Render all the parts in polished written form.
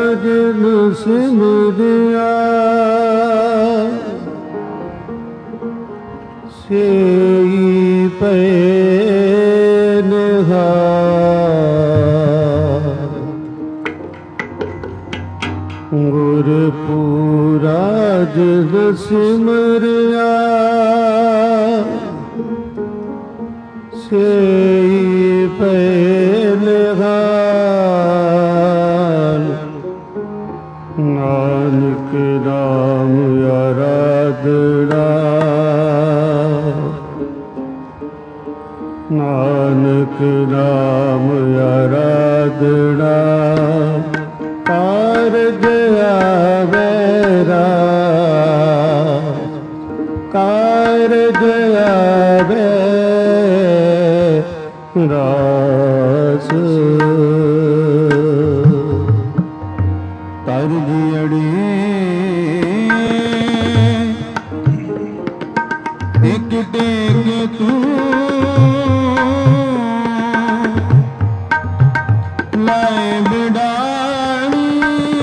जिन सिमरिया सेई पे निहार। गुरपुरा जिन सिमरिया सेई पे निहार। नानक नाम आराधना, नानक नाम आराधना कारज आवे राज, कारज आवे रास। कर दियड़ी टिक टिक तू लाए बिडानी,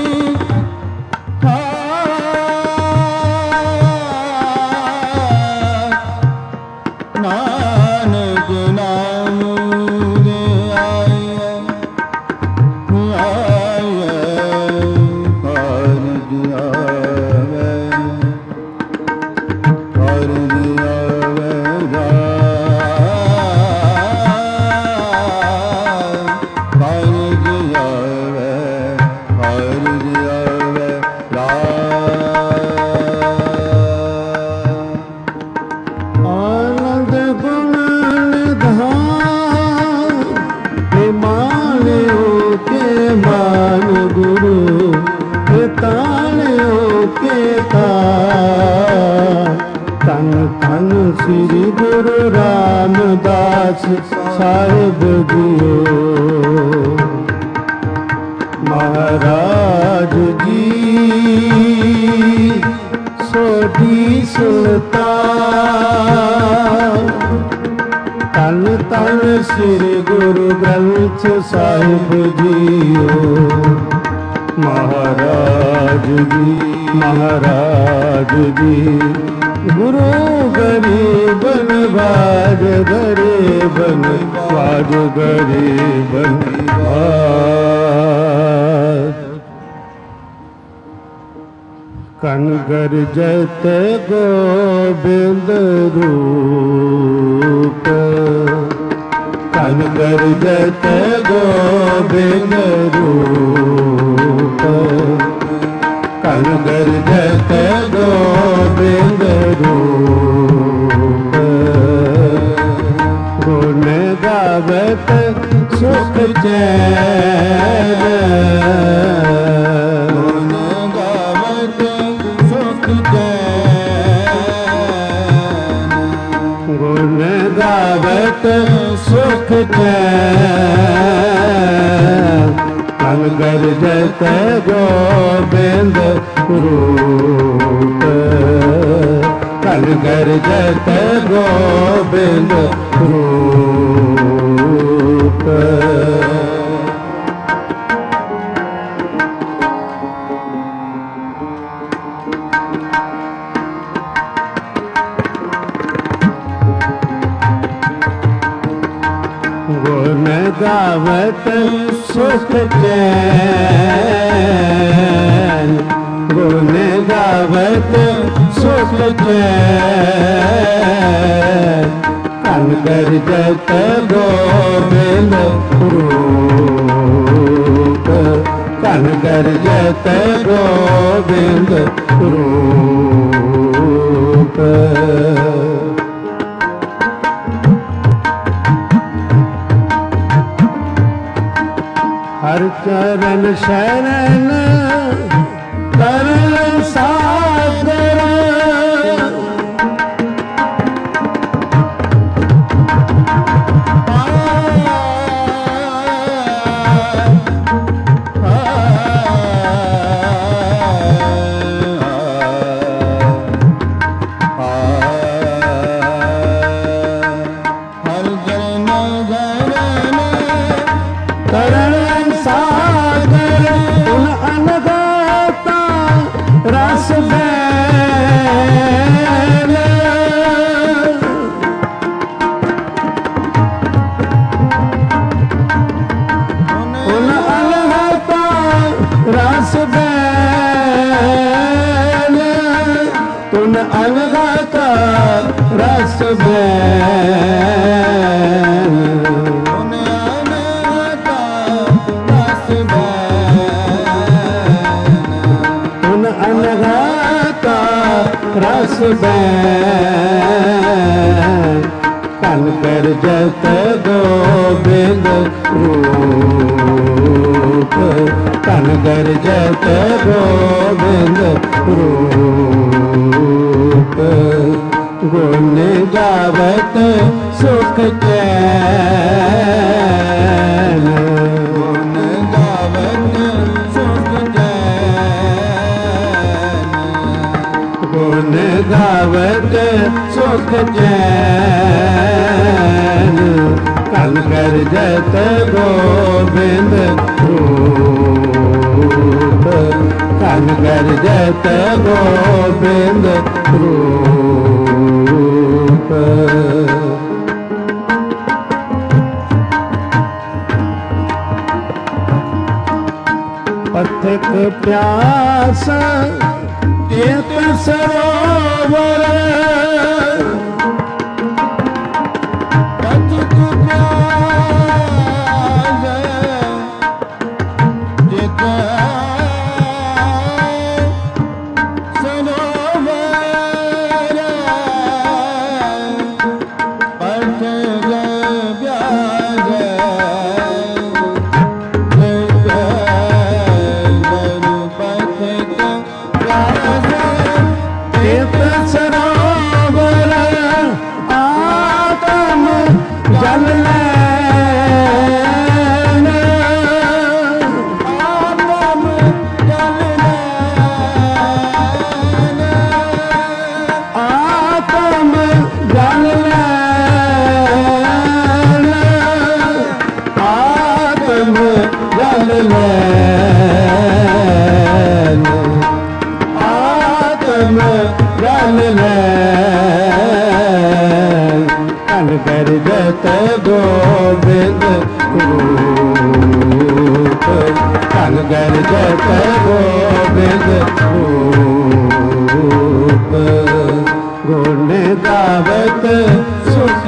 नानक नाम दे आए आए कर दिया कर दिया श्री गुरु रामदास साहिब जियो महाराज जी सोढ़ी सुल्तान। तन तन श्री गुरु ग्रंथ साहिब जियो महाराज जी, महाराज जी। गुरु गरीबन बाज गरीबन बाज गरीबन बाज। कनगर जत गोविंद रूप, कनगर जत गोविंद रूप, कनगर जत गोविंद रूप। गुण गावत सुख चैन, गुण गावत सुख चैन, गुण गावत सुख चैन। कनगर जत गोविंद रूप, कनगर जत गोविंद रूप। गुण गावत सुख चैन, गुण गावत सुख चैन। कनगर जत गोविंद रूप, कनगर जत गोविंद रूप। हर चरण शरण करण सागर, करण सागर उन अनघ रस बैन तुन अलगा का रस बैन तुन अलगा का रस बैन तुन अलगा का रस बैन कन कर जत गोबिंद रूप कन कर जत गोबिंद रूप गुण गावत सुख चैन गुण गावत सुख चैन गुण गावत सुख चैन कन कर जत गोबिंद रूप कन कर जत गोबिंद रूप पथिक प्यास तीर्थ सरोवर पथिक प्यास तीर्थ सरोवर पथिक तीर्थ सरोवर आत्म जल लैन आत्म जल लैन आत्म जल लैन आत्म जल लैन आत्म जल लैन कन कर जत गोबिंद रूप कन कर जत गोबिंद रूप गुण गावत सुख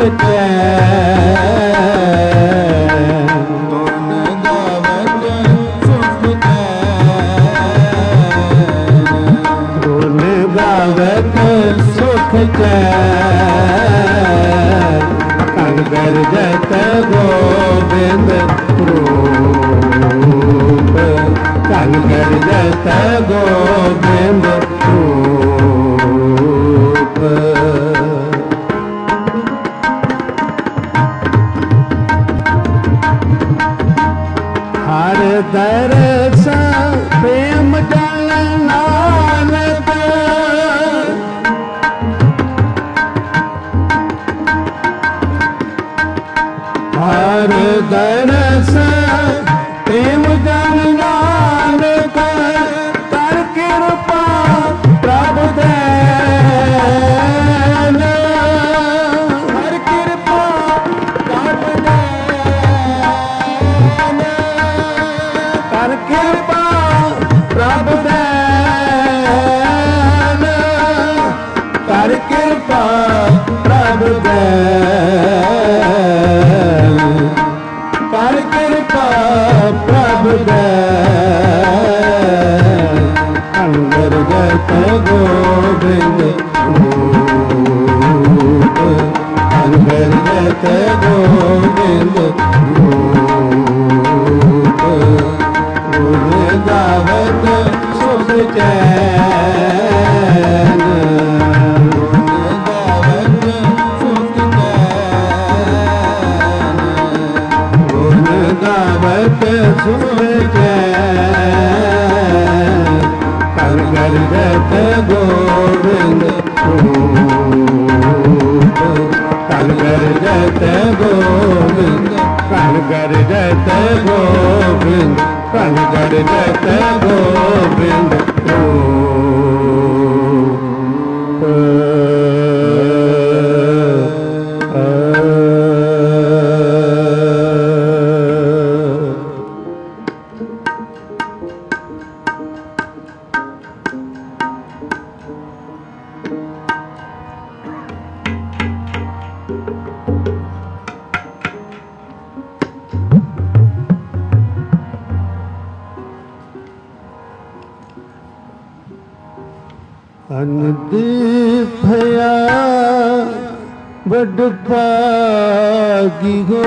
चैन गुण गावत सुख चैन गुण गावत सुख चैन कन कर जत गोबिंद रूप कन कर जत गोबिंद रूप हर दरस प्रेम जल नानक हर दरस प्रेम जल नानक कर कृपा प्रभु दैन हर कृपा प्रभु दैन कर कृपा प्रभु दैन कर कृपा प्रभु दैन कर कृपा प्रभु दैन अंदर जत गोबिंद रूप अंदर जत गोबिंद रूप गुण गावत सुख चैन गुण गावत सुख चैन गुण गावत सुख चैन कन कर जत गोबिंद रूप कन कर जत गोबिंद कन कर जत गोबिंद कन कर जत गोबिंद अनदीप भया बड़ पागी हो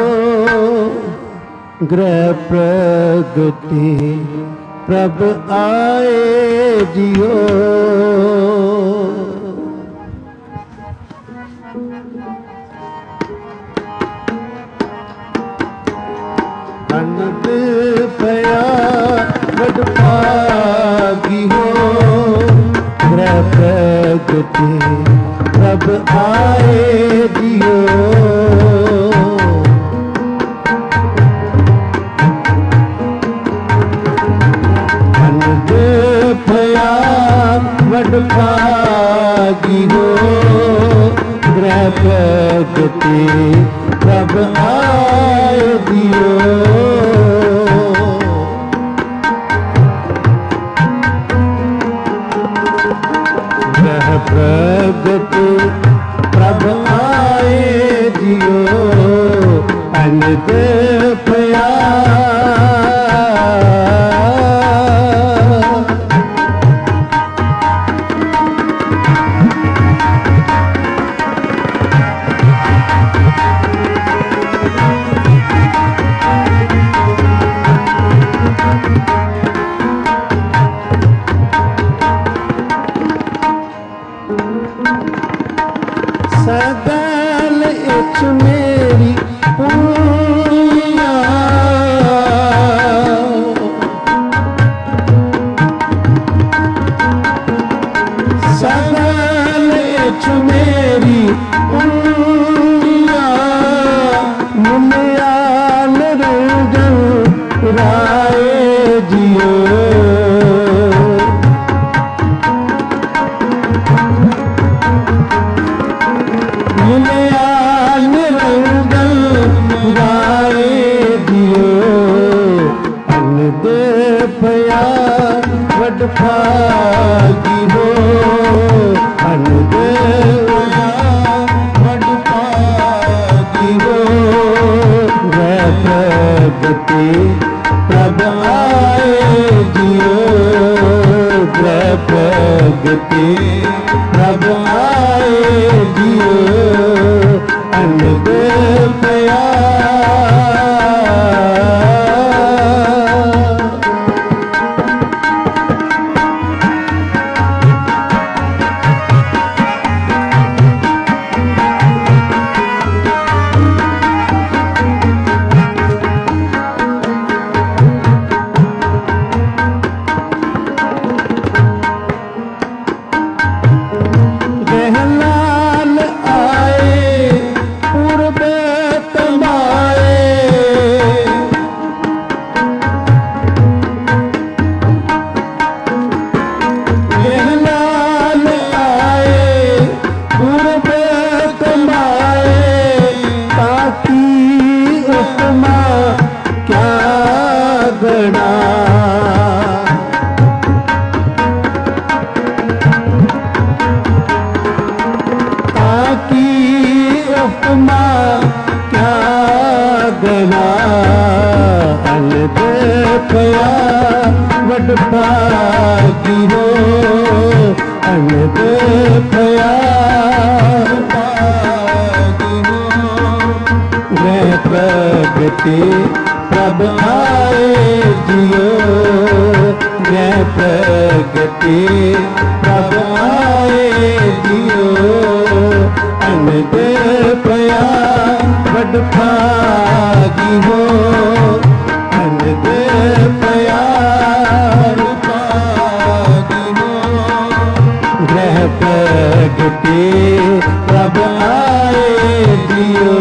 ग्रह प्रगति प्रभ आए जियो अनदीप भया बड़ पागी हो ग्रह प्रगति प्रभ आए जियो अनदीप भया बड़ पागी हो ग्रह प्रगति प्रभ आए जियो प्रगति प्रभ आए जियो अनदीप भया सगल इच मेरी पुनिया सगल इच मेरी पुनिया मुनियाल रंगन राए जियो बड़ पागी हो अनदीप भया बड़ पागी हो ग्रह प्रगति प्रभ आए जियो ग्रह प्रगति प्रभ आए जियो अनदीप भया अनदीप भया बड़ पागी हो अनदीप भया पागी हो ग्रह प्रगति प्रभ आए जियो ग्रह प्रगति प्रभ आए जियो अनदीप भया बड़ पागी हो अनदीप भया पागी हो ग्रह प्रगति प्रभ आए जियो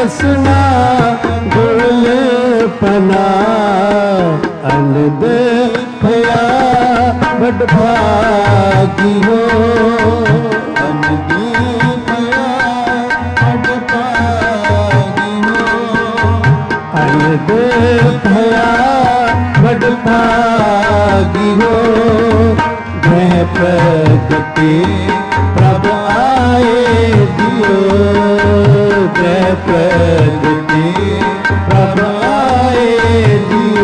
रसना गुल पना अनद भया बड़ भागी हो अनद भया बड़ भागी हो अनद भया बड़ भागी हो ग्रह प्रगति प्रभ आए दियो ग्रह प्रगति प्रभ आए दियो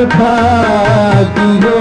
भागी हो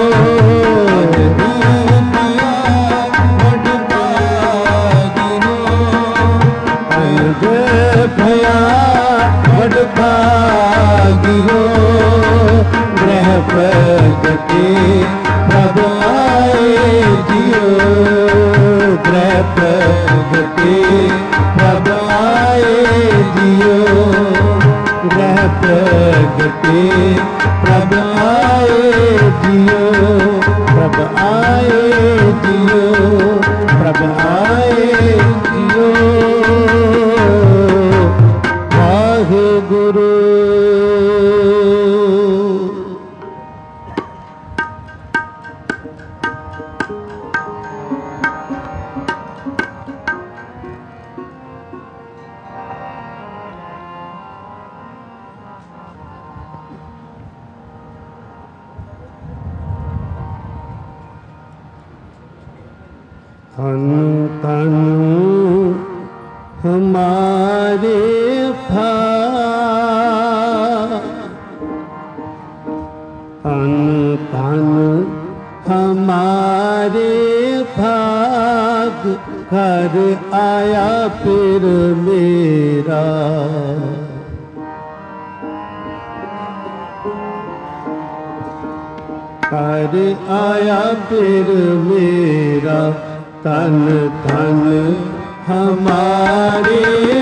भया बड़ भागी हो ग्रह प्रगटे प्रभ आए जियो ग्रह प्रगटे प्रभ आए जियो ग्रह प्रगटे प्रभ आए जियो प्रभ आए जियो प्रभ आए जियो गुरु तन हमारे तन हमारे भाग घर आया फिर मेरा घर आया फिर मेरा तन तन हमारे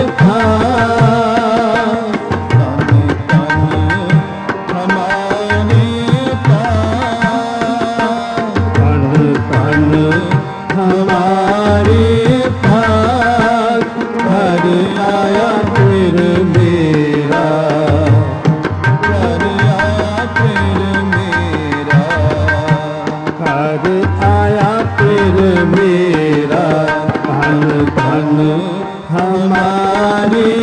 भाग तन हमारे भाग तन तन हमारे भाग घर आया फिर मेरा घर आया फिर मेरा घर आया फिर मेरा धन धन हमारे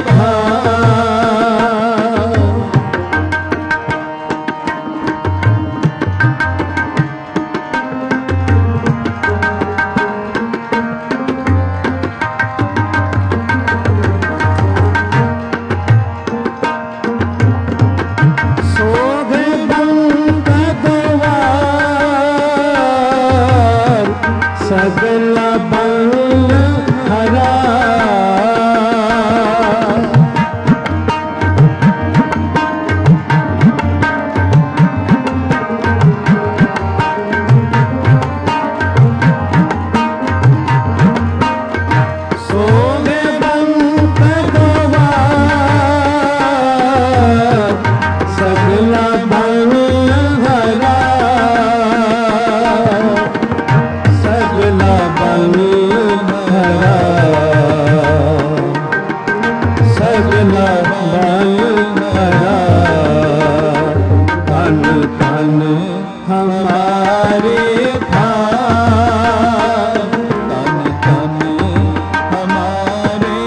सगला बल हरा सोने बंद गवार सगला बल हरा सगला बल हरा सगला बल हरा धन धन हमारे भाग धन धन हमारे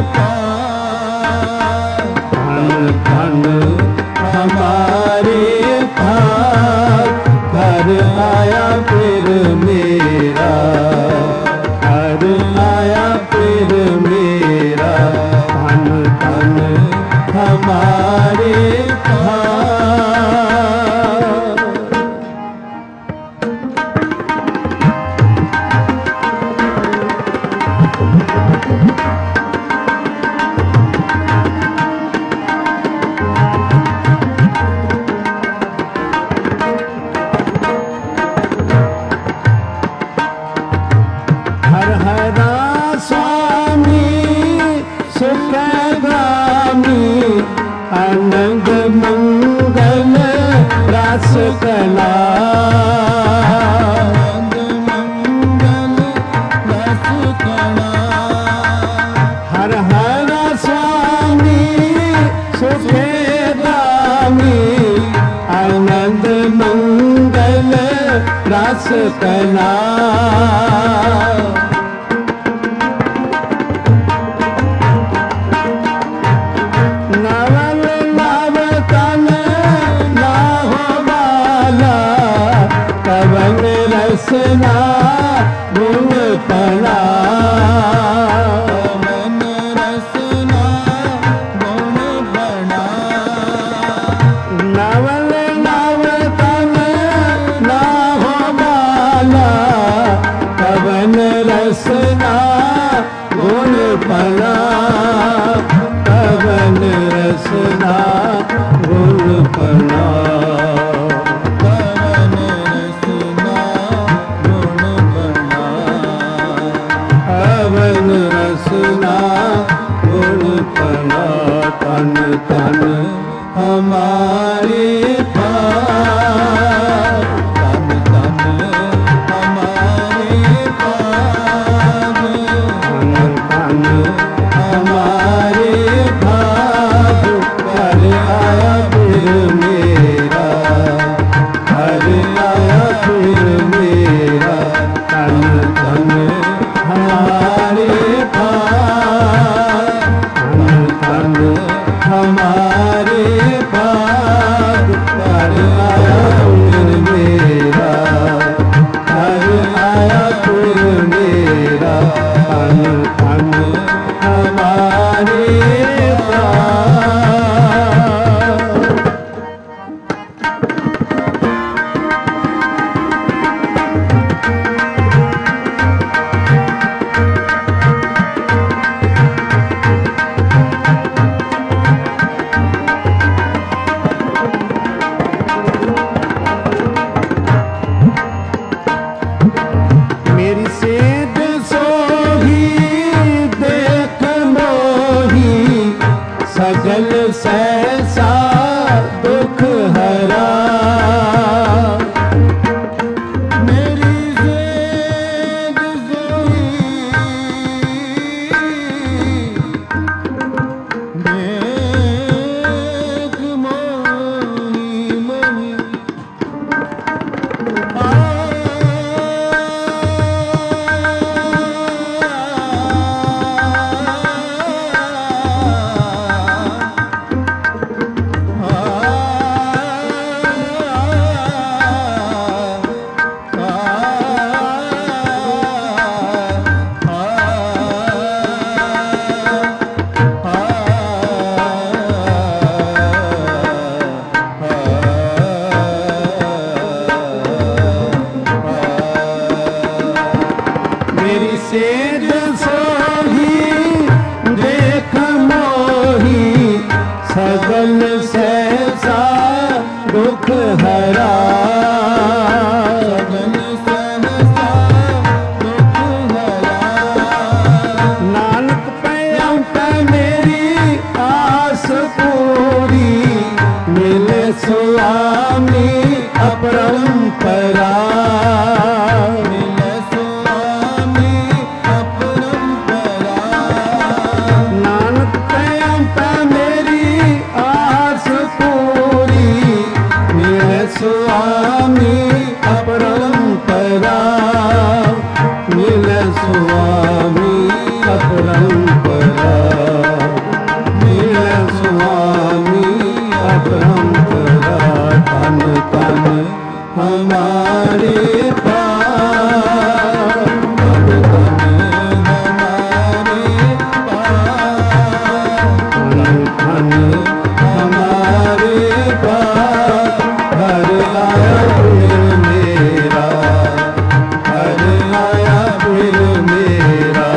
भाग धन धन हमारे भाग घर आया फिर मेरा घर आया फिर मेरा धन धन हमारे हर हरा स्वामी सुखगामी आनंद मंगल रस कला हर हरा स्वामी सुखगामी आनंद मंगल रस कला नवल नव तन ना हो वाला कवन रसना गुण पड़ा कवन रसना गुण पड़ा नवल रसना गुण पना पवन रसना गुण पना पवन रसना गुण पना पवन रसना गुण पना तन तन हमारे पास तन तन हमारे पास तन तन हमारे पास घर आया फिर मेरा घर आया फिर मेरा तन तन हमारे पास तन तन हमारे पास घर आया फिर मेरा घर आया फिर मेरा तन तन हमारे पास। मेरी सेध सोही देख मोही सजल सहसा दुख हरा मेरी सेध सोही देख मोही मोही मेरी सेध सोही देख मोही सगल सहसा दुख हरा सगल सहसा दुख हरा नानक पैम पे मेरी आस पूरी मिले स्वामी अपरंपरा नानक पैम पे मेरी आस पूरी मिले स्वामी अपरंपरा मिले स्वामी अपरंपरा मिले स्वामी अपरंपरा तन तन हमारे पास तन तन हमारे पास तन हमारे पास घर आया फिर मेरा घर आया फिर मेरा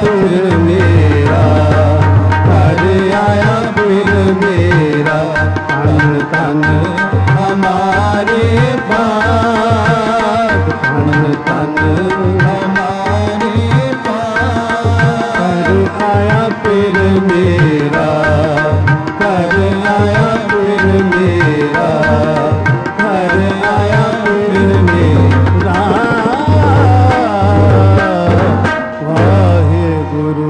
फिर मेरा, घर आया फिर मेरा, तन तन हमारे पास, तन तन हमारे पास। घर आया फिर मेरा, घर आया फिर मेरा, घर आया फिर मेरा। वाहेगुरु।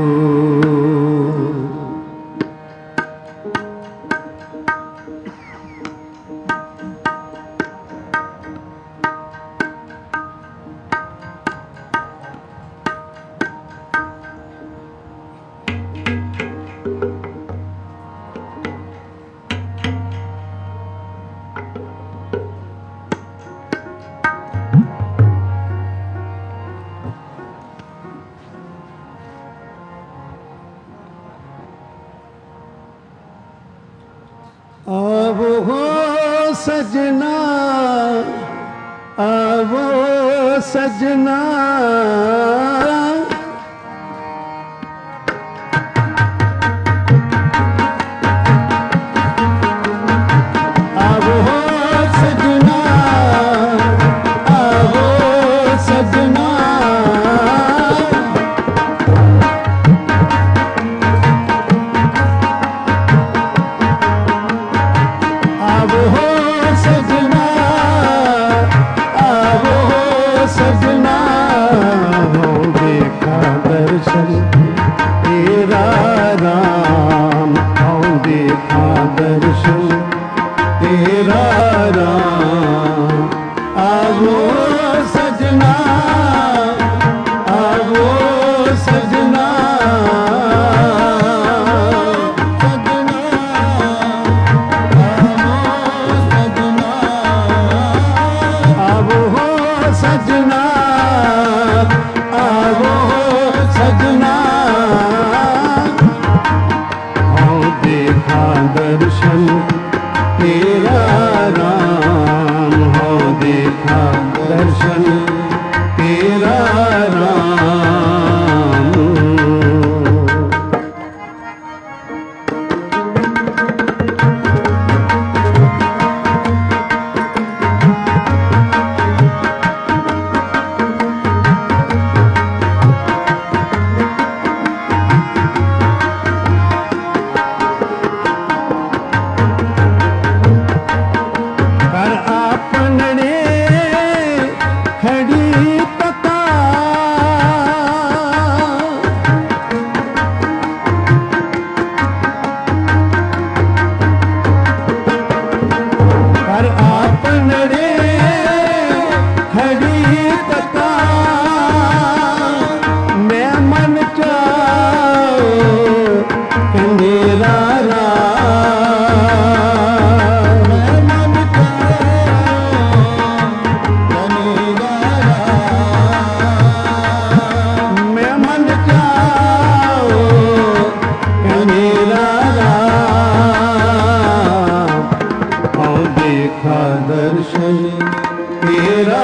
आवो हो सजना, आवो सजना, आवो हो सजना, आवो सजना, आवो हो सजना, आवो सजना, हो देखा दर्शन तेरा राम, हो देखा दर्शन तेरा राम। आवो सजना, आवो सजना, सजना, आवो सजना, हो देखा दर्शन तेरा राम, हो देखा दर्शन तेरा राम। दर्शन तेरा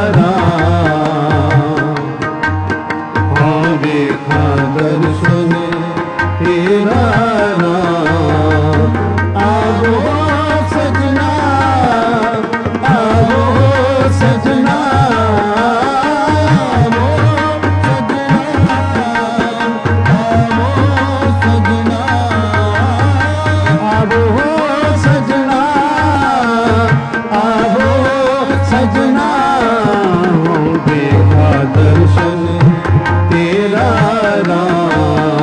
राम, हाँ देखा दर्शन तेरा राम। आवो सजना, आवो सजना, आवो सजना, आवो सजना, आवो सजना, आवो सजना, देखा दर्शन तेरा राम।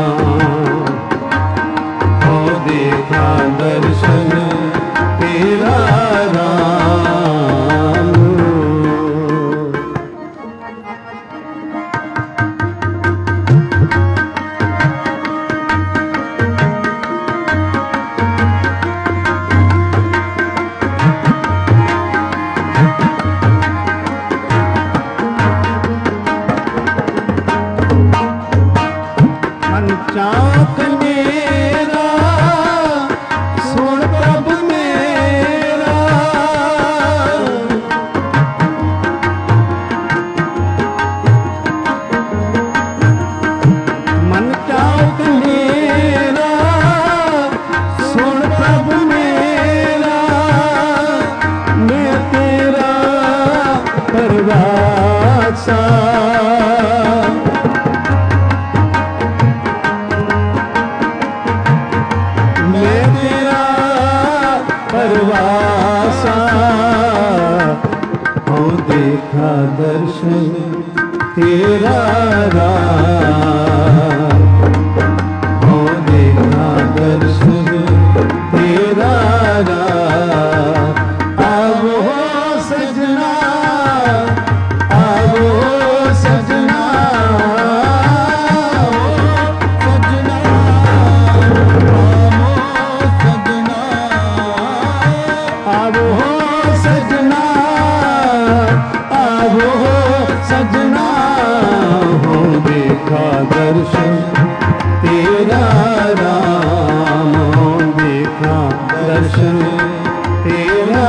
दर्शन तेरा राम, देखा दर्शन तेरा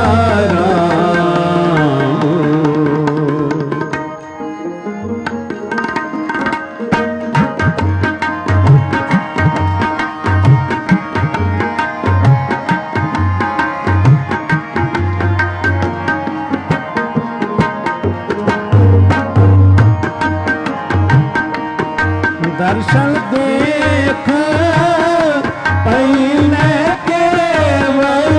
राम। दर्शन देख पहले केवल,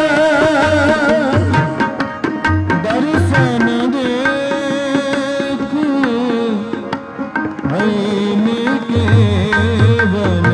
दर्शन देख पहले केवल,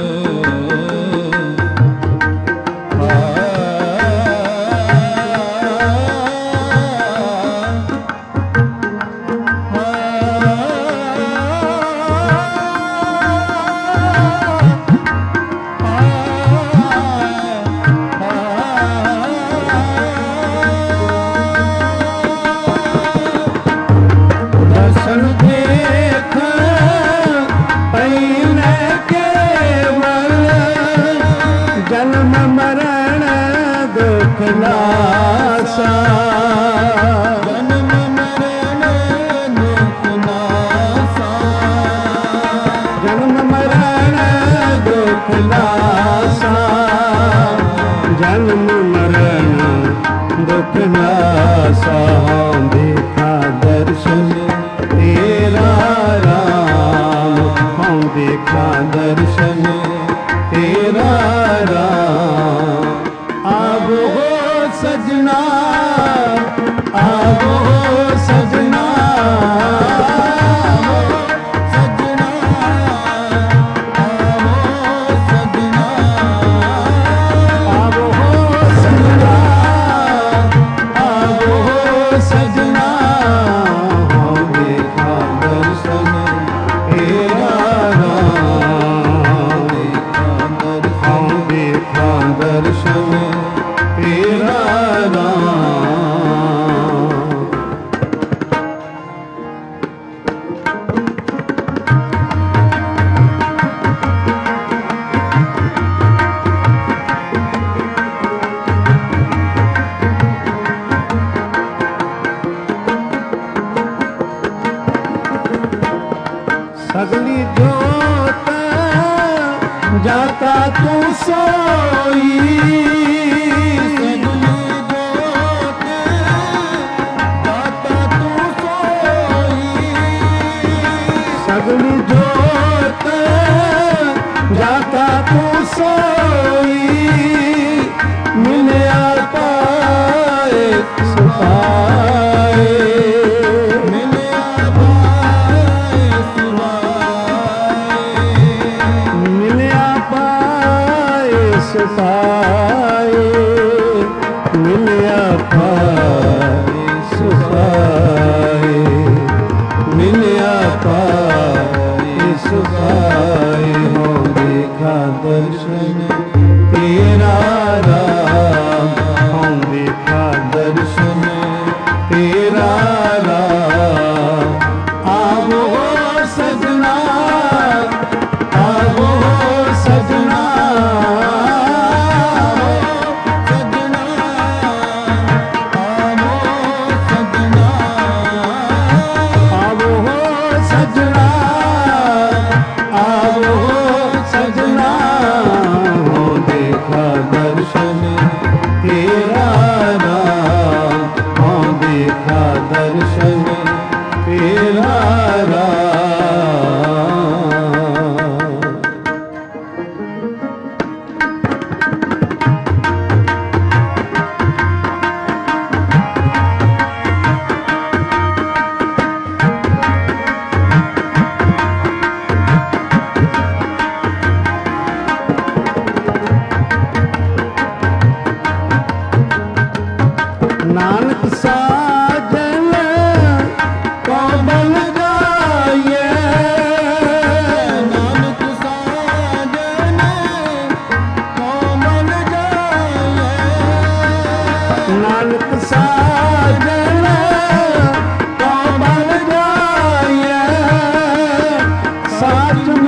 जन्म मरण दुख नासा, जन्म मरण दुख नासा, जन्म मरण दुख नासा, जन्म मरण दुख नासा। देखा दर्शन तेरा राम, हम देखा दर्शन तेरा राम। आवो सजना, आवो सजना, सजना, आवो सजना, आवो सजना, आवो सजना। हम देखा दर्शन तेरा राम, देखा दर्शन तेरा राम। सगली जोत जाता तू सोई, सगली जोत जाता तू सोई, सगली जोत जाता तू सोई। मिलया पाए सुपाए, मिलया पाए सुपाए, मिलया पाए सुपाए, मिलया पाए सुपाए, मिलया पाए सुपाए। हो देखा दर्शन तेरा राम, हम देखा दर्शन तेरा राम। आवो सजना, आवो सजना, सजना, आवो सजना, आवो सजना, आवो सजना।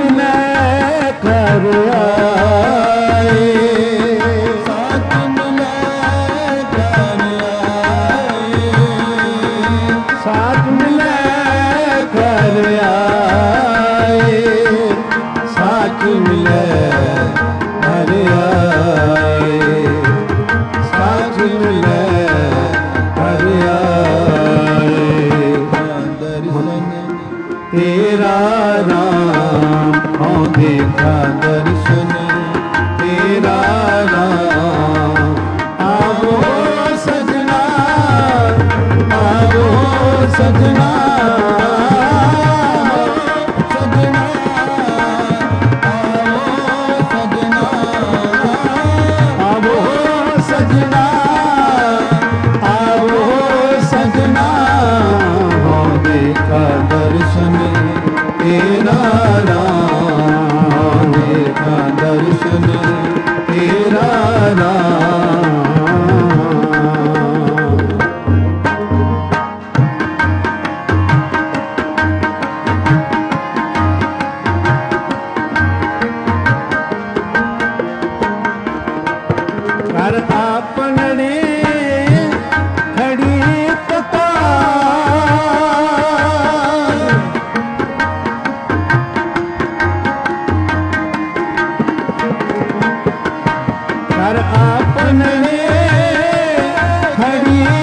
ਮਿਲੈ ਘਰ ਆਏ, ਸਾਥ ਮਿਲੈ ਘਰ ਆਏ, ਸਾਥ ਮਿਲੈ ਘਰ ਆਏ, ਸਾਥ ਮਿਲੈ ਘਰ ਆਏ, ਸਾਥ ਮਿਲੈ ਘਰ ਆਏ। ਤੇਰਾ ਰਾਮ ਹਉ ਦੇਖਾ ਦਰਸ਼ਨ, ਤੇਰਾ ਰਾਮ ਆਵੋ ਸਜਣਾ, ਆਵੋ ਸਜਣਾ, ਸਜਣਾ ਆਵੋ ਸਜਣਾ, ਆਵੋ ਸਜਣਾ, ਹਉ ਦੇਖਾ ਦਰਸ਼ਨ ਤੇਰਾ ਰਾਮ, ਦੇਖਾ ਦਰਸ਼ਨ ਤੇਰਾ ਰਾਮ। ਕਰ ਆਪਣੀ ਖੜੀ ਕਤਾਰ, ਕਰ ਆਪਣੀ ਖੜੀ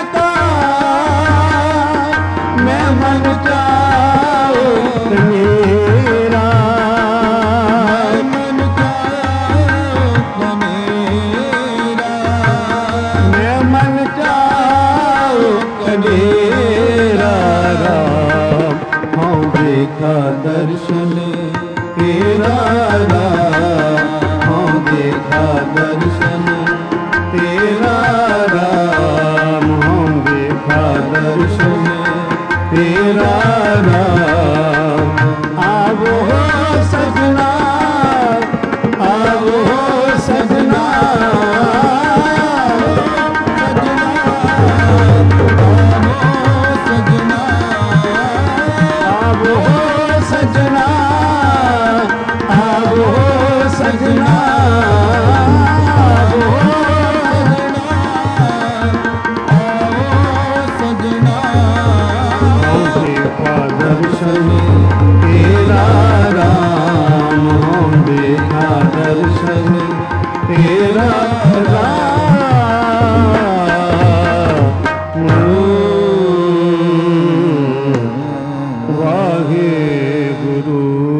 ਕਤਾਰ, ਮੈਂ ਮਨ ਚਾਉ ਮੇਰਾ, ਮਨ ਚਾਉ ਮੇਰਾ, ਮੈਂ ਮਨ ਚਾਉ ਮੇਰਾ ਰਾਮ, ਹਉ ਦੇਖਾ ਦਰਸ਼ਨ ਤੇਰਾ ਰਾਮ, ਹਉ ਦੇਖਾ ਦਰਸ਼ਨ ਤੇਰਾ ਰਾਮ, ਹਉ ਦੇਖਾ ਦਰਸ਼ਨ ਤੇਰਾ ਰਾਮ। ਆਵੋ ਸਜਣਾ, ਆਵੋ ਸਜਣਾ, ਸਜਣਾ ਆਵੋ ਸਜਣਾ, ਆਵੋ ਸਜਣਾ, ਆਵੋ ਸਜਣਾ, ਹਉ ਦੇਖਾ ਦਰਸ਼ਨ ਤੇਰਾ ਰਾਮ, ਹਉ ਦੇਖਾ ਦਰਸ਼ਨ ਤੇਰਾ ਰਾਮ। ਵਾਹਿਗੁਰੂ।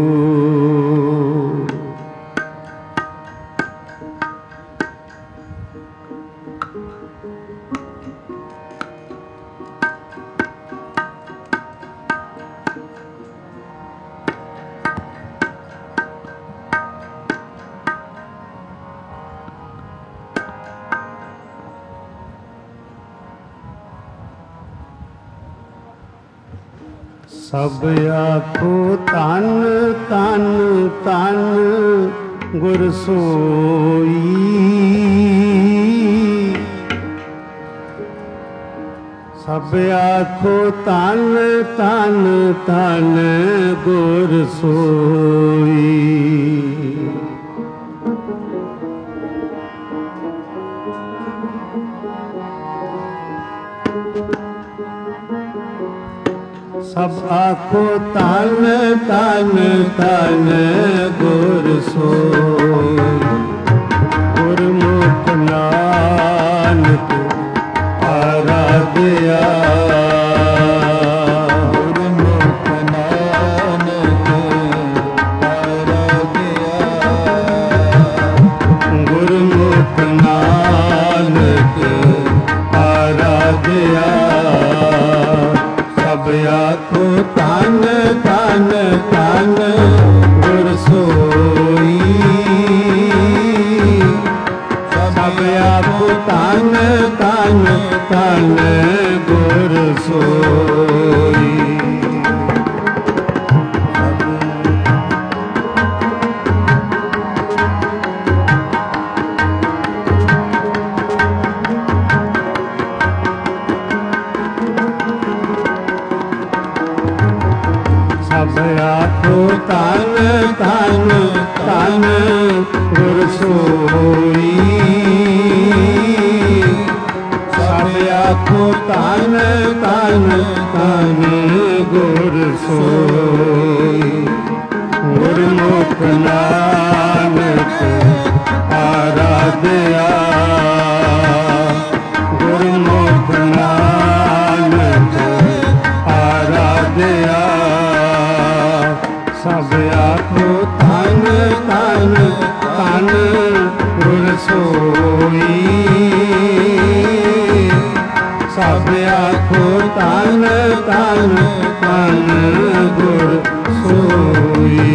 ਸਭ ਆਖੋ ਧੰਨ ਧੰਨ ਧੰਨ ਗੁਰ ਸੋਈ, ਸਭ ਆਖੋ ਧੰਨ ਧੰਨ ਧੰਨ ਗੁਰ ਸੋਈ। ਸਭ ਆਖੋ ਧੰਨ ਧੰਨ ਧੰਨ ਗੁਰ ਸੋਈ। ਗੁਰਮੁਖ ਨਾਨਕ ਆਰਾਧਿਆ, ਗੁਰਮੁਖ ਨਾਨਕ ਆਰਾਧਿਆ, ਗੁਰਮੁਖ ਨਾਨਕ ਆਰਾਧਿਆ। ਸਭ ਆਖੋ ਧੰਨ ਧੰਨ ਧੰਨ ਗੁਰ ਧਨ ਗੁਰ ਸੋਈ ਸਭ ਆਖੋ ਧਨ ਧਨ ਧਨ ਗੁਰ ਸੋਈ ਗੁਰਮੁਖ ਨਾਨਕ ਆਰਾਧਿਆ ਗੁਰਮੁਖ ਨਾਨਕ ਆਰਾਧਿਆ ਸਭ ਆਖੋ ਧਨ ਧਨ ਧਨ ਗੁਰ ਸੋਈ ਸਭ ਆਖੋ ਧਨ ਧਨ ਧਨ ਗੁਰ ਸੋਈ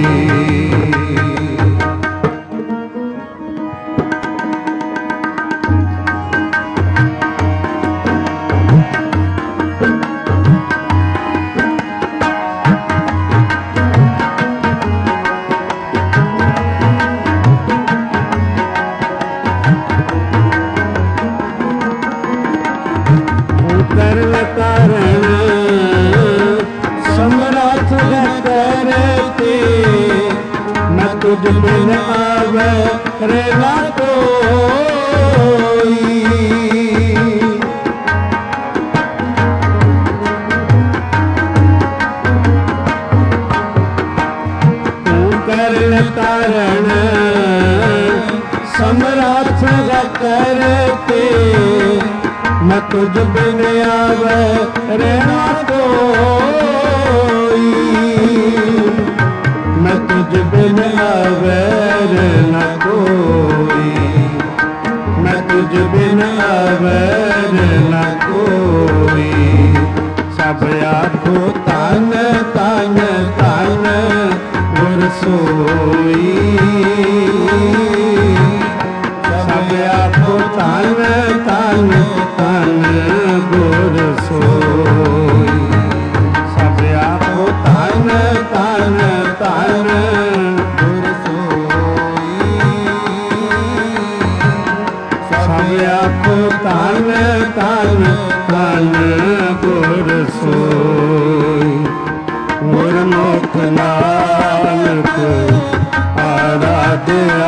तुझ बिन आवे रे ना कोई तू करण कारण समराथ करते मैं तुझ बिन आवे रे ना कोई मैं तुझ बिन अवैर न कोई मैं तुझ बिन अवैर न कोई सब आखो तन तन तन गुर सोई सब आखो तन तन तन गुर सोई सब आखो तन तन तन गुर सोई सब आखो तन तन तन गुर सोई गुरमुख नानक आराध्या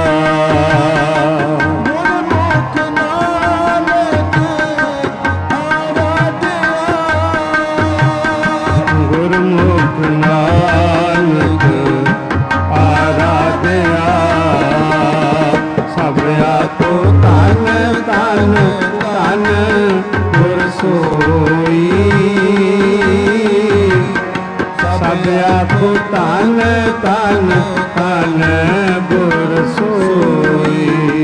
आखो तन तन तन गुर सोई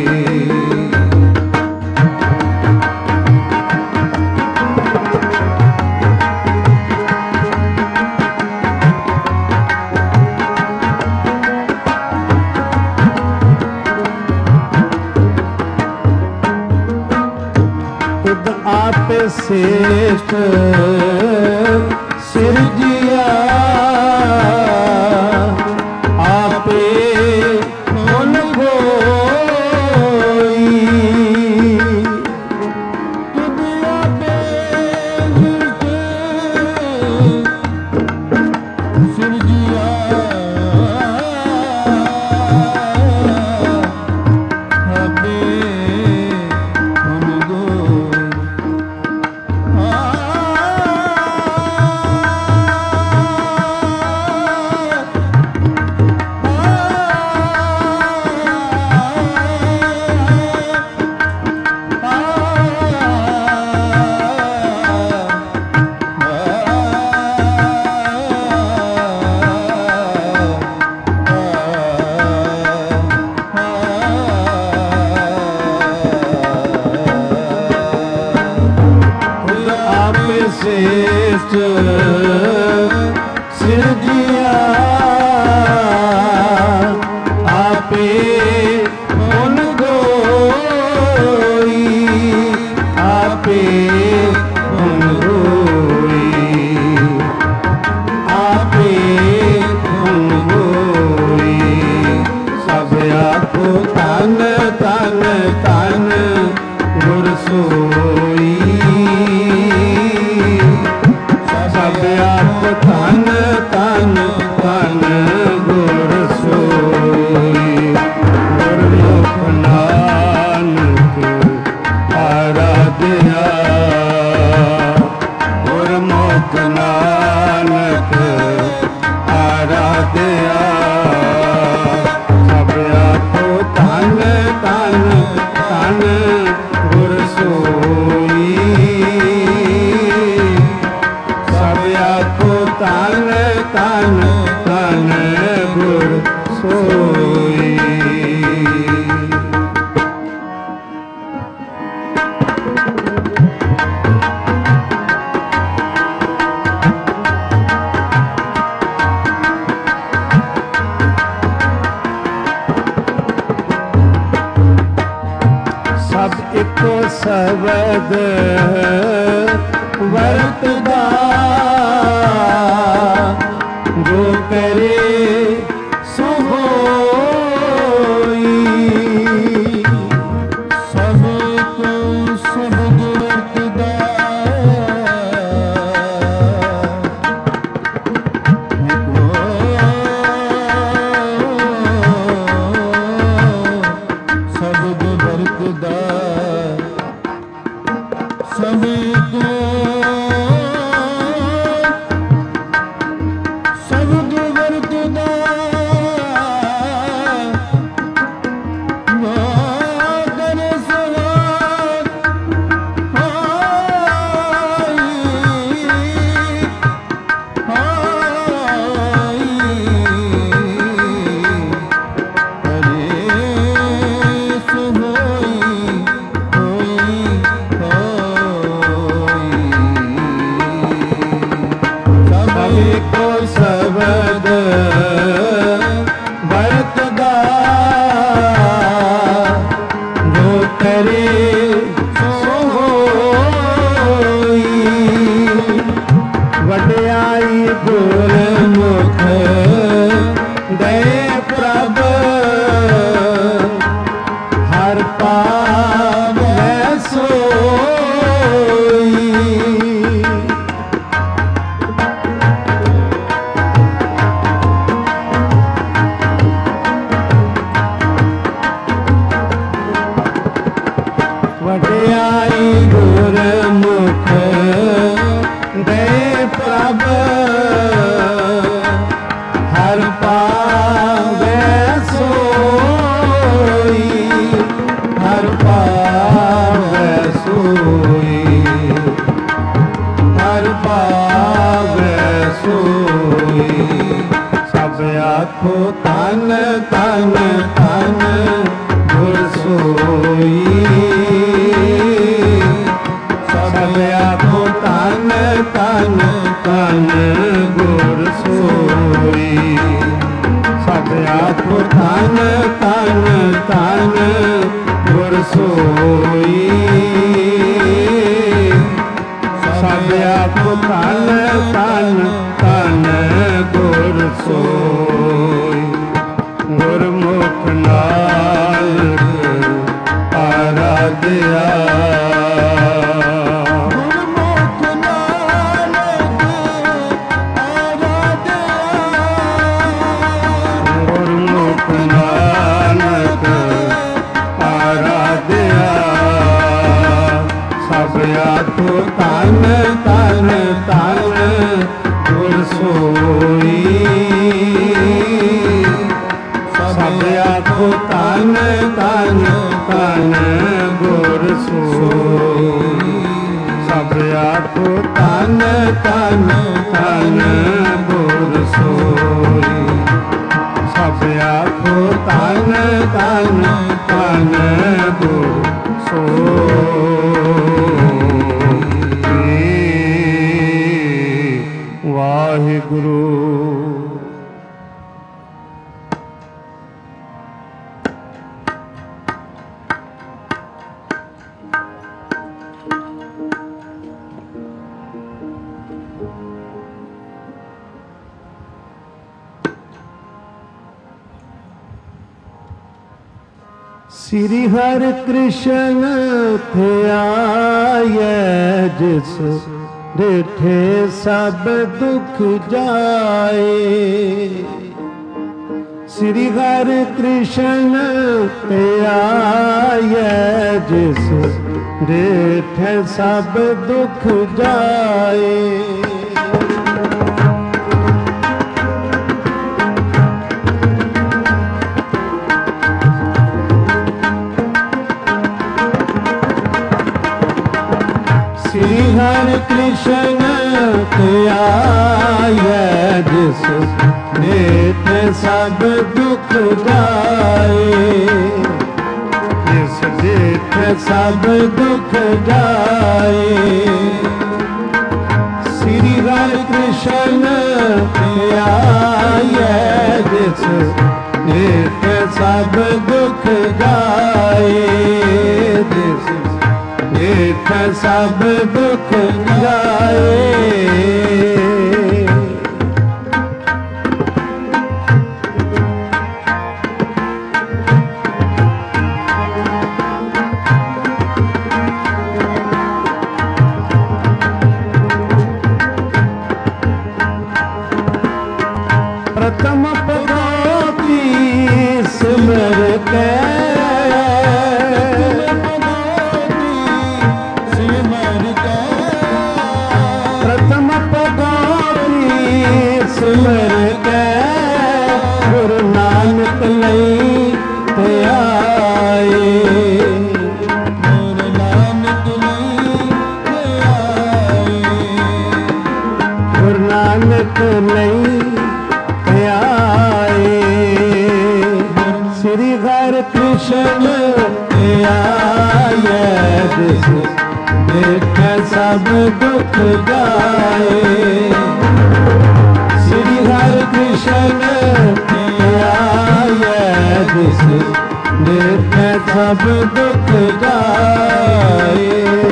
खुद आप श्रेष्ठ सिरजिया आपे मन खोई खुद आपे सिरजिया आपे मन खोई ਸੋਈ। ਸਭ ਇੱਕੋ ਸ਼ਬਦ ਵਰਤਦਾ, ਜੋ ਕਰੇ ਸੋ ਹੋਈ। ਸਭ ਇੱਕੋ ਸ਼ਬਦ ਵਰਤਦਾ, ਸ਼ਬਦ ਵਰਤਦਾ, ਸਭ ਇੱਕੋ ਸ਼ਬਦ ਵਰਤਦਾ, ਵਾਗਨ ਸਵਾਦ ਸ਼ਬਦ ਵਰਤਦਾ, ਜੋ ਕਰੇ ਸੋ ਹੋਈ। ਵਡਿਆਈ ਗੁਰਮੁਖ ਦੇ ਪ੍ਰਭ, ਹਰ ਪਾਵੈ ਸੋਈ। ਵਡਿਆਈ ਗੁਰਮੁਖ ਦੇ ਪ੍ਰਭ, ਹਰ ਪਾਵੈ ਸੋਈ। ਹਰ ਪਾਵੈ ਸੋਈ, ਹਰ ਪਾਵੈ ਸੋਈ। ਸਭ ਆਖੋ ਤਨ ਤਨ ਤਨ ਗੁਰ ਸੋਈ। ਸਭ ਆਖੋ ਤਨ ਤਨ ਤਨ ਗੁਰ ਸੋਈ। ਸਭ ਆਖੋ ਤਨ ਤਨ ਤਨ ਗੁਰ ਸੋਈ। ਸਭ ਆਖੋ ਤਨ ਤਨ ਤਨ ਗੁਰ ਸੋਈ। ਗੁਰਮੁਖ ਨਾਨਕ ਆਰਾਧਿਆ, ਗੁਰਮੁਖ ਨਾਨਕ ਆਰਾਧਿਆ, ਗੁਰਮੁਖ ਨਾਨਕ ਆਰਾਧਿਆ। ਸਭ ਆਖੋ ਤਨ ਤਨ ਤਨ ਗੁਰ ਸੋਈ। ਸਭ ਆਖੋ ਤਨ ਤਨ ਤਨ ਗੁਰ ਸੋਈ। ਸਭ ਆਖੋ ਤਨ ਤਨ ਤਨ ਗੁਰ ਸੋਈ। ਸਭ ਆਖੋ ਤਨ ਤਨ ਤਨ ਗੁਰ ਸੋਈ। ਵਾਹਿਗੁਰੂ। ਸ੍ਰੀ ਹਰਿ ਕ੍ਰਿਸ਼ਨ ਧਿਆਇਐ, ਜਿਸ ਡਿਠੇ ਸਭ ਦੁਖ ਜਾਏ। ਸ੍ਰੀ ਹਰਿ ਕ੍ਰਿਸ਼ਨ ਧਿਆਇਐ, ਜਿਸ ਡਿਠੇ ਸਭ ਦੁਖ ਜਾਏ। ਸ੍ਰੀ ਹਰਿ ਕ੍ਰਿਸ਼ਨ ਧਿਆਇਐ, ਜਿਸ ਡਿਠੇ सब दुख जाए, जिस जेठ सब दुख जाए। श्री हरि कृष्ण आए, जिस जेठ सब दुख जाए, जिस जेठ सब दुख जाए। प्रथम पदाति सिमर के, प्रथम पदाति सिमर के, गुरु नानक लई ते आए, गुरु नानक लई ते आए, गुरु नानक लई श्री हरि कृष्ण आए, जिस जेठ सब दुख जाए। श्री हरि कृष्ण आए, जिस जेठ सब दुख जाए।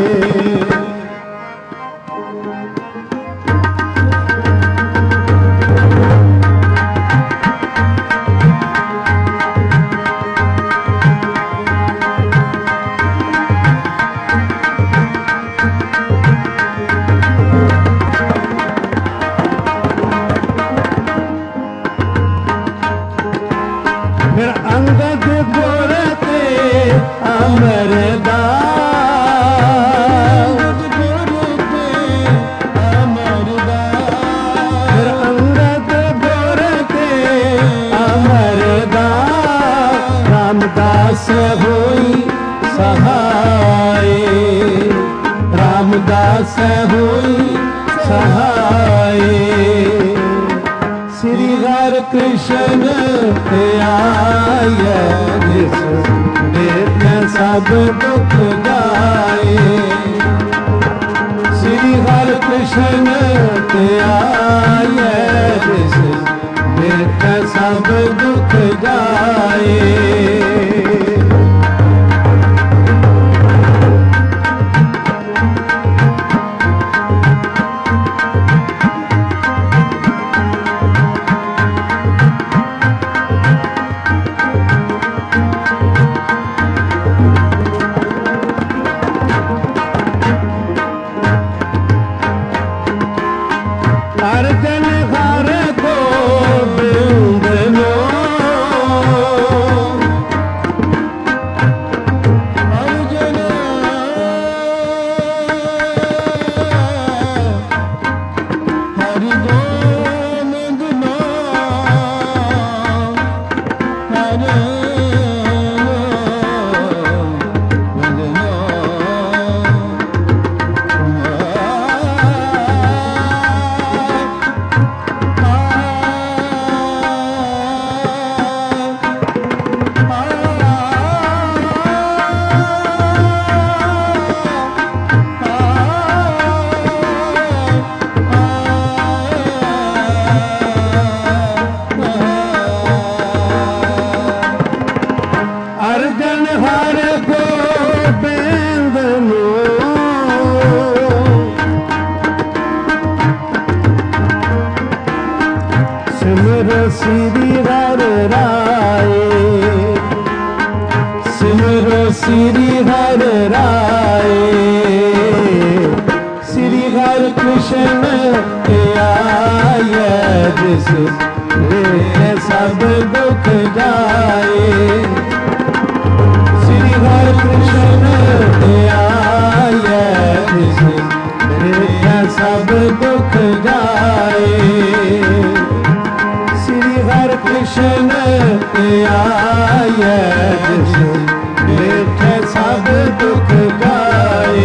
फिर अंगद गुर ते अमरदास, फिर अंगद गुर ते अमरदास, रामदास होई सहाय, रामदास होई सहाय। श्री हरि कृष्ण आए, जिस जेठ सब दुख जाए। श्री हरि कृष्ण आए, जिस जेठ सब दुख जाए। अर्जन हर गोबिंद नो, अर्जन हर गोबिंद नो, हर अर्जन हर गोबिंद नो, सिमर श्री हरि राय, सिमर श्री हरि राय। श्री हरि कृष्ण आए, जिस जेठ सब दुख जाए। श्री हरि कृष्ण आए, जिस जेठ सब दुख जाए। श्री हरि कृष्ण आए, जिस जेठ सब दुख जाए।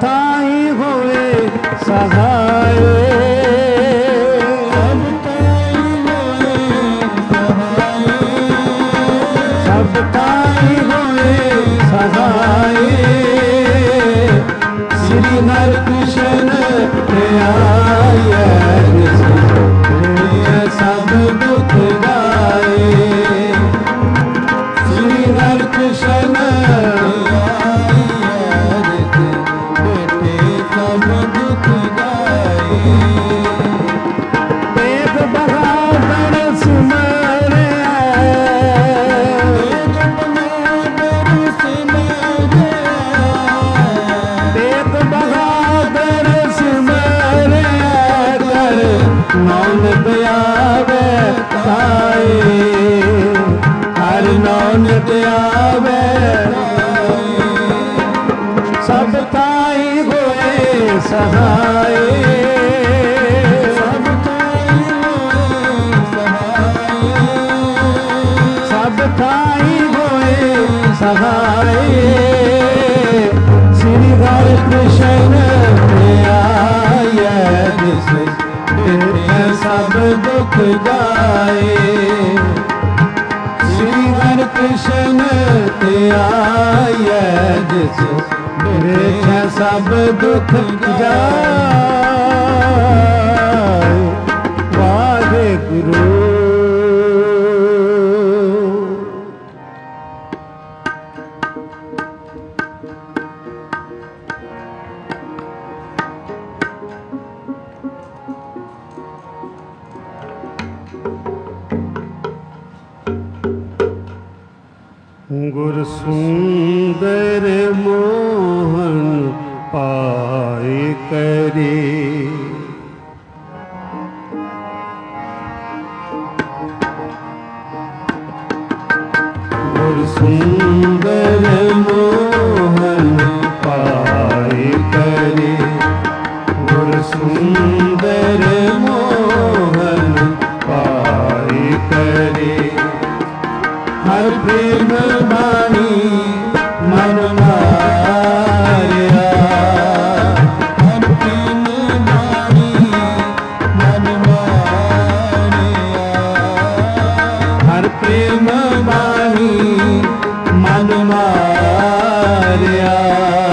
थाई होए सहाय, सब थाई होए सहाय। श्री हर कृष्ण आए, सब दुख गाए। श्री हर कृष्ण नौन दयावे ताए, हर नौन दयावे सब ताई होए सहाय, सब ताई होए सहाय, सब ताई होए सहाय। श्री हर कृष्ण आए, सब दुख गाए। श्री हर कृष्ण आए, जिस बिरखे सब दुख जाए। वाहे गुरु गुर सुंदर मोहन पाए करे, गुर सुंदर मोहन पाए करे, गुर सुंदर मोहन पाए करे। हर प्रेम बाणी मन मारिया, हर प्रेम बाणी मन मारिया, हर प्रेम बाणी मन मारिया।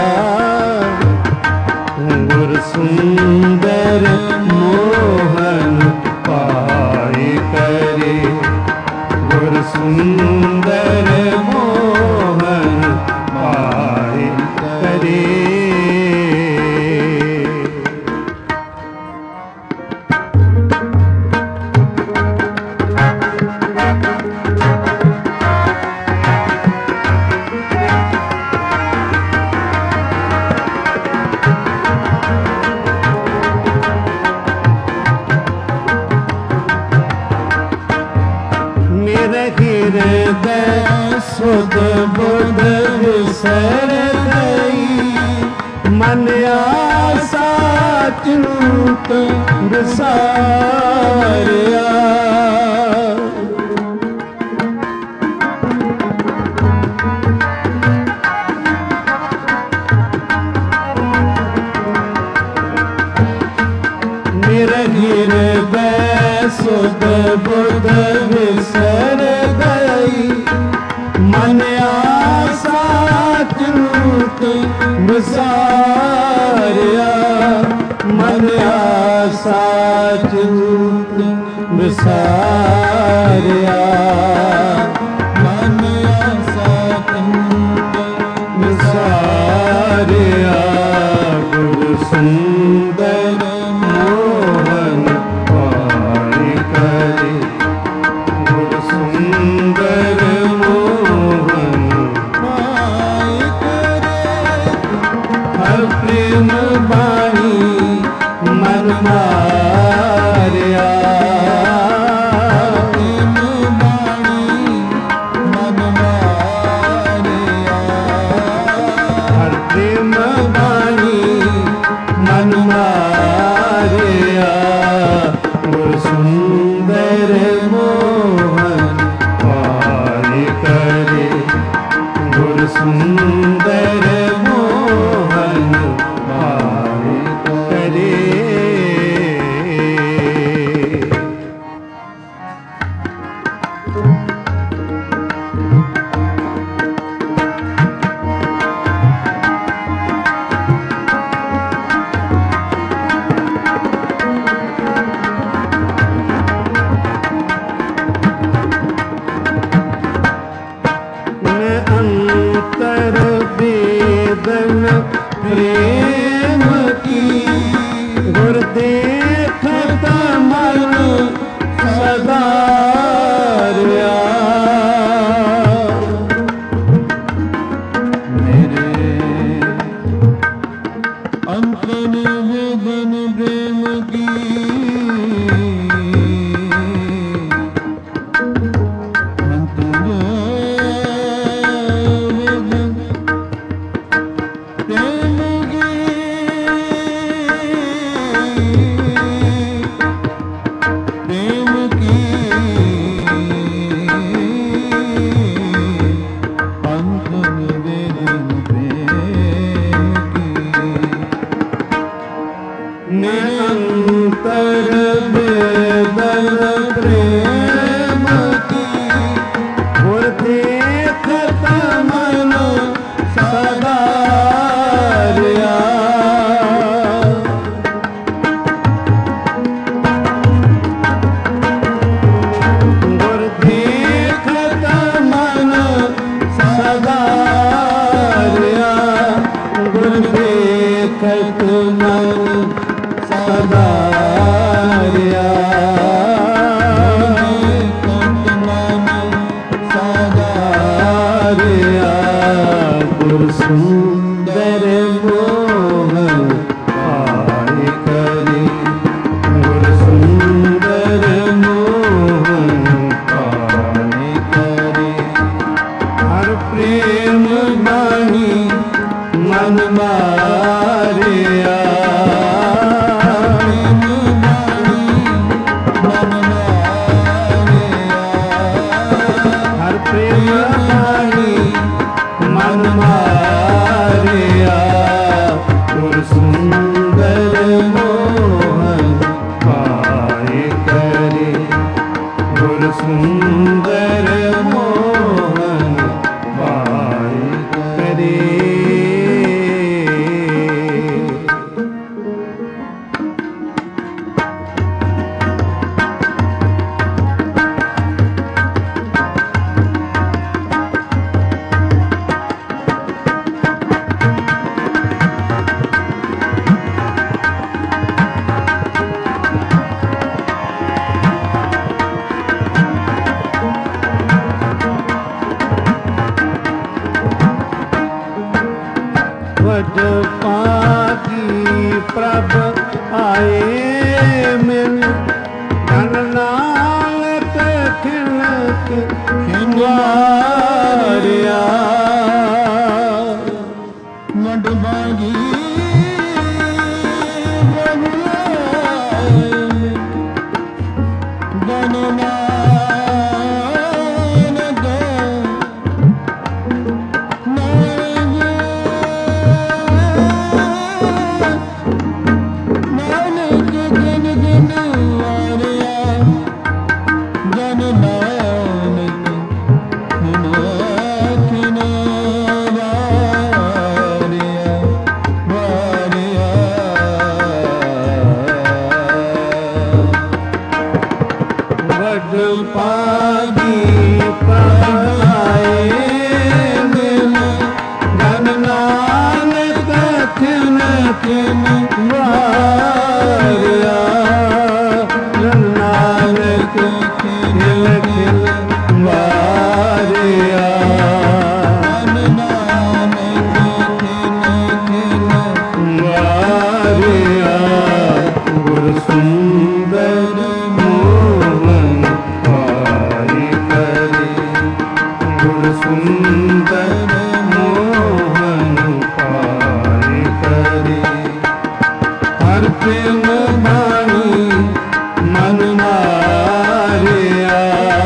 गुर सुंदर मोहन पाए करे, गुर सुंदर मोहन पाए करे। हृदय सुध बुध विसर गई, मन आसा चिंत विसारिया। मेरे हृदय सुध बुध विसर गई, मन आसा चिंत विसारिया, मन आसा चिंत विसारिया, मन आसा चिंत विसारिया। गुरु सुंदर मोहन पाए करे, गुरु सुंदर मोहन पाए करे। हर प्रेम बाणी मन मारिया, प्रेम बाणी मन मारिया, हर प्रेम बाणी मन प्रेम की गुर देखत मन सदा रया। मेरे अंतन वेदन प्रेम की निरंतर वेदन प्रेम की गुर देखत मन सदा रया। गुर देखत मन सदा रया। गुर देखत मन सदा रया। सदा रया। गुर सुंदर मोहन पाए करे। गुर सुंदर मोहन पाए करे। हर प्रेम बाणी मन मारिया। मन मारिया। गुर सुंदर मोहन पाए करे। गुर सुंदर मोहन पाए करे। पागी प्रभ आए मिल। धन नानक खिलक खिंवारिया। मडभागी पागी पाए मिल। धन नानक खिन खिंवारिया। धन नानक खिन खिंवारिया। धन नानक खिन खिंवारिया। गुर सुंदर मोहन पाए करे। गुर सुंदर मोहन पाए करे। हर प्रेम बाणी मन मारिया।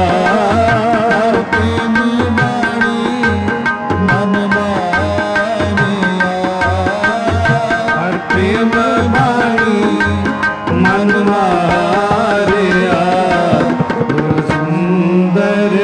प्रेम बाणी मन मारिया। हर प्रेम बाणी मन मारिया। गुर सुंदर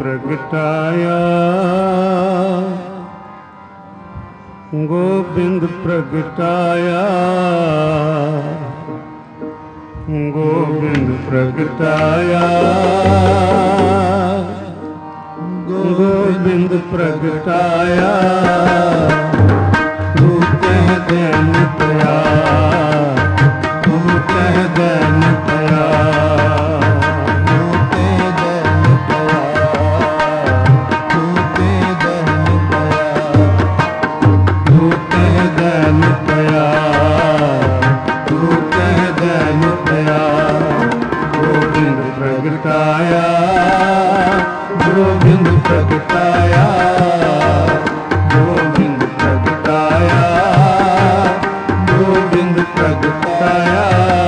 प्रगटाया गोविंद प्रगटाया गोविंद प्रगटाया गोविंद प्रगटाया तू कह दैन पया तू कह दैन पया प्रगटाया गोविंद प्रगटाया गोविंद प्रगटाया गोविंद प्रगटाया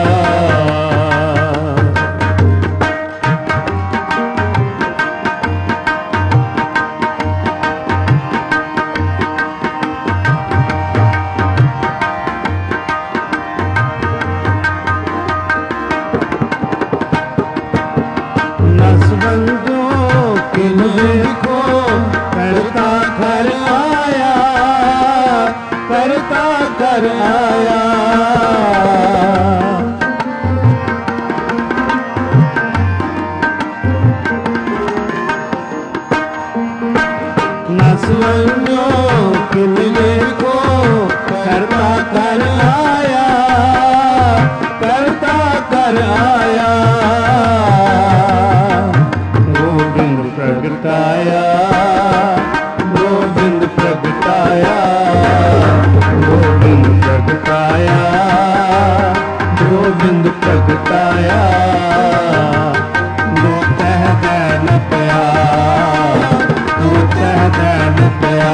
नसबंदो किन देखो करता कर आया करता कर आया नसबंदो किन देखो करता कर आया करता कर आया प्रगटाया गोविंद प्रगटाया गोविंद प्रगटाया गोविंद प्रगटाया दो कह दैन पया दो कह दैन पया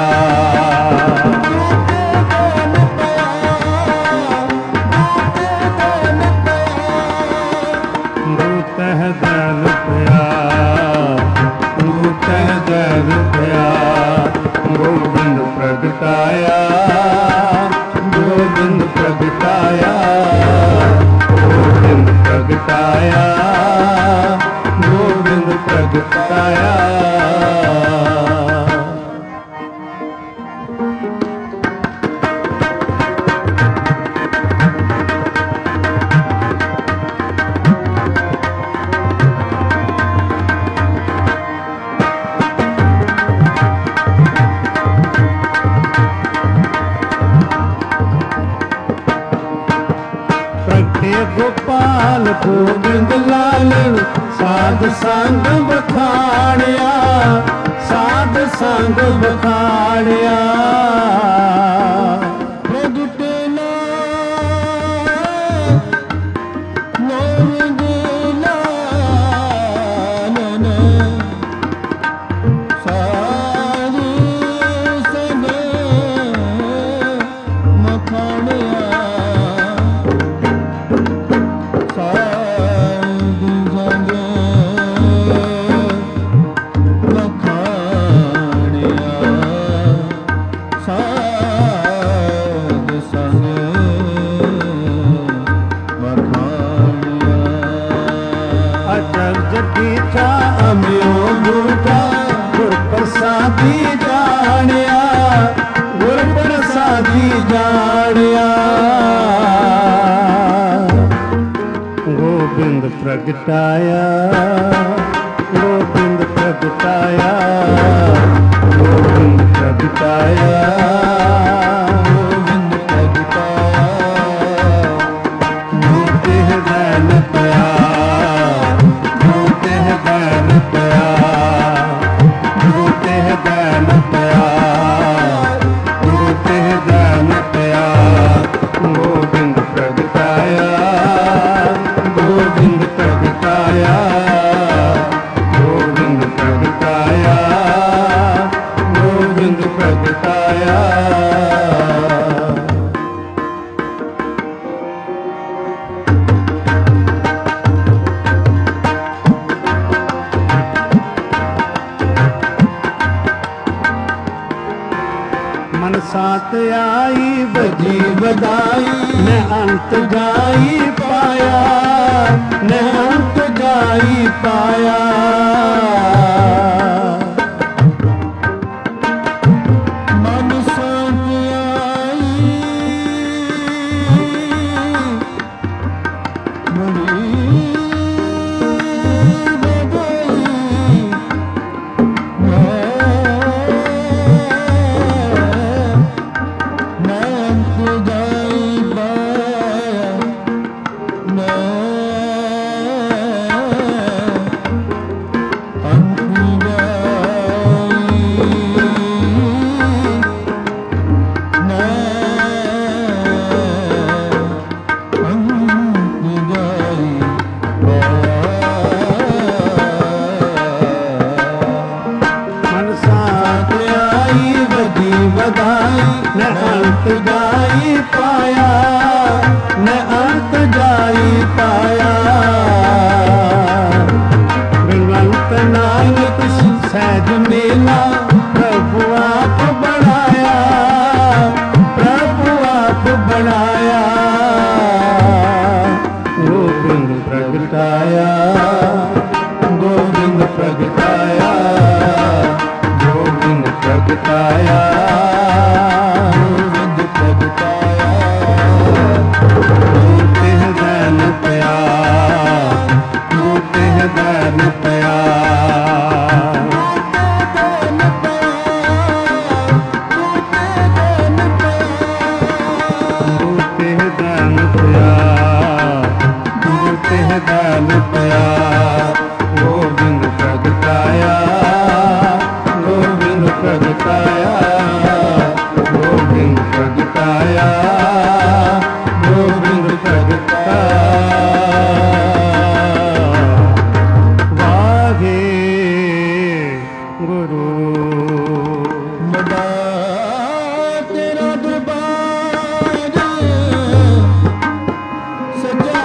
दो कह दैन पया गोविंद प्रगटाया गोविंद प्रगटाया गोविंद प्रगटाया गोविंद प्रगटाया गोपाल गोविंद लाल साध संग बखाड़िया साध संग बखाड़िया प्रगटे गोविंद प्रगटाया गोविंद प्रगटाया गोविंद प्रगटाया गोविंद प्रगटाया मोते दैन पया मोते दैन पया मोते दैन पया मोते दैन पया गोविंद प्रगटाया गोविंद प्रगटाया गोविंद प्रगटाया गोविंद प्रगटाया मन साथ आई बजी बधाई मैं अंत गाई पाया मैं अंत गाई पाया ਗੁਰੂ ਬੜਾ ਤੇਰਾ ਦਰਬਾਰ ਸਜਾ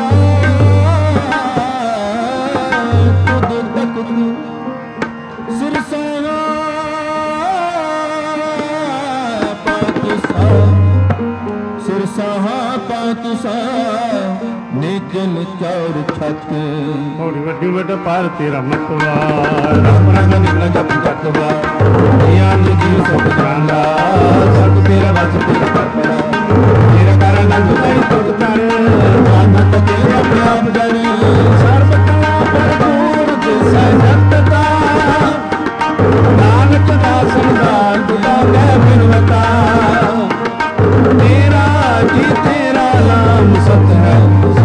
ਤੁਧ ਤਖਤ ਸਿਰਸਾਂ ਪਾਤਸ਼ਾਹ ਸਿਰਸਾਂ ਪਾਤਸ਼ਾਹ ਨਿਚਲ ਚੌਰ ਛਤ ਹੋੜੀ ਵੱਡੀ ਵੱਡਾ ਪਾਰ ਤੇਰਾ ਮਤਵਾਰ ਰਾਮ ਰੰਗ ਨਿਕਲ ਜਪ ਜਤਵਾ ਦੁਨੀਆ ਨੂੰ ਜੀਵ ਸਭ ਜਾਣਦਾ ਸਭ ਤੇਰਾ ਵਸ ਤੇਰਾ ਕਰਪੜਾ ਤੇਰਾ ਕਰ ਨੰਦ ਤੇਰੀ ਤੁਤ ਕਰ ਨਾਨਕ ਤੇਰਾ ਆਪਣੇ ਆਪ ਜਾਣੀ ਸਰਬ ਕਲਾ ਭਰਪੂਰ ਜਿਸੈ ਜਗਤਾ ਨਾਨਕ ਦਾਸ ਸੰਦਾਨ ਦੁਆ ਕਹਿ ਬਿਨਵਤਾ ਤੇਰਾ ਜੀ ਤੇਰਾ ਨਾਮ ਸਤ ਹੈ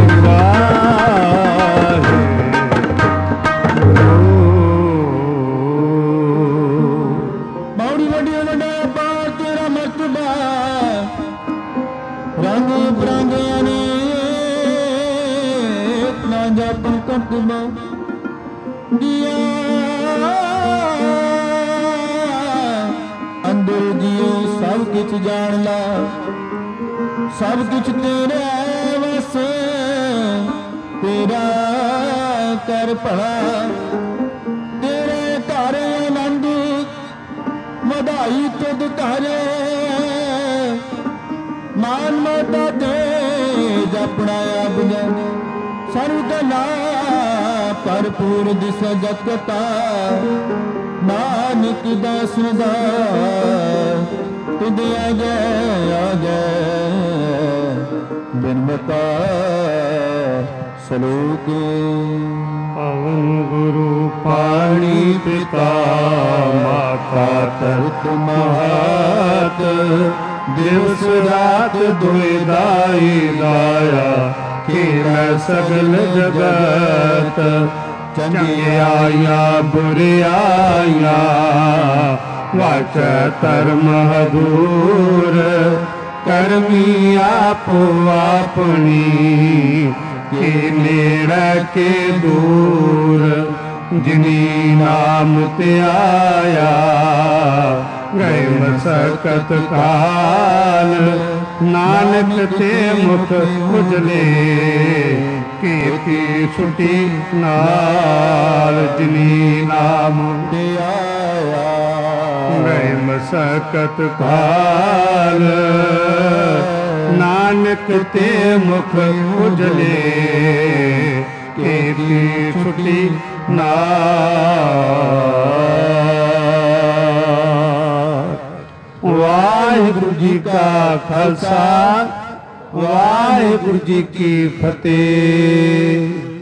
ਰੰਗ ਬਰੰਗਿਆਂ ਨੇ ਨਾ ਜਪਨ ਕਟਮਾ ਦਿਆ ਅੰਦਰ ਜੀਓ ਸਭ ਕੁਛ ਜਾਣ ਲਾ ਸਭ ਕੁਛ ਤੇਰਾ ਵਸ ਤੇਰਾ ਕਰ ਭਲਾ ਤੇਰੇ ਘਰ ਆਨੰਦ ਵਧਾਈ ਤੁਧ ਘਰ ਮਾਨ ਮੋਤਾ ਤੇ ਜਪਣਾ ਆਪ ਜਾਣੇ ਸਰਬ ਕਲਾ ਭਰਪੂਰ ਦਿਸ ਜਗਤਾ ਨਾਨਕ ਦਾਸ ਦਾ ਤੁਧ ਆ ਗਏ ਬਿਨਮਤਾ ਸਲੋਕ ਪਵਨ ਗੁਰੂ ਪਾਣੀ ਪਿਤਾ ਮਾਤਾ ਤਰਤ ਮਹਾਤ ਦਿਵਸ ਰਾਤ ਦੁਇ ਦਾਈ ਦਾਇਆ ਖੇਲ ਸਗਲ ਜਗਤ ਚੰਗਿਆਈਆਂ ਬੁਰਿਆਈਆਂ ਵਾਚ ਧਰਮ ਹਦੂਰ ਕਰਮੀ ਆਪੋ ਆਪਣੀ ਕੇ ਨੇੜੇ ਕੇ ਦੂਰ ਜਿਨੀ ਨਾਮ ਤੇ ਆਇਆ ਗਏ ਮਸਕਤ ਕਾਲ ਨਾਨਕ ਤੇ ਮੁਖ ਉਜਲੇ ਕੀਰਤੀ ਛੁਟੀ ਨਾਲ ਜਿਨੀ ਨਾਮ ਤੇ ਆਇਆ ਗਏ ਮਸਕਤ ਕਾਲ ਨਾਨਕ ਤੇ ਮੁਖ ਉਜਲੇ ਕੀਰਤੀ ਛੁਟੀ ਨਾਲ। ਵਾਹਿਗੁਰੂ ਜੀ ਕਾ ਖਾਲਸਾ ਵਾਹਿਗੁਰੂ ਜੀ ਕੀ ਫਤਿਹ।